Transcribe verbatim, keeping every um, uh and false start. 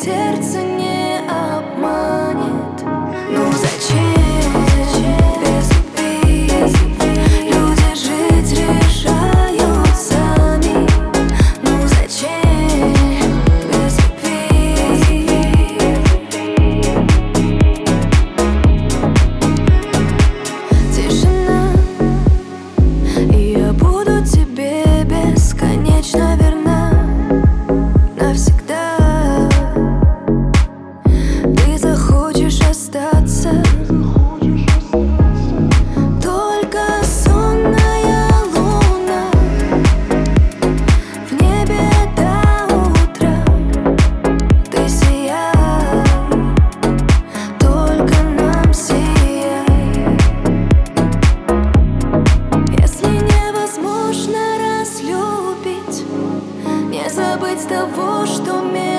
сердце не обманет. Ну зачем без любви люди жить решают сами? Ну зачем без любви? Тишина, и я буду тебе бесконечно верна. Навсегда ты захочешь остаться. Только сонная луна в небе до утра. Ты сияй, только нам сияй. Если невозможно разлюбить, не забыть того, что между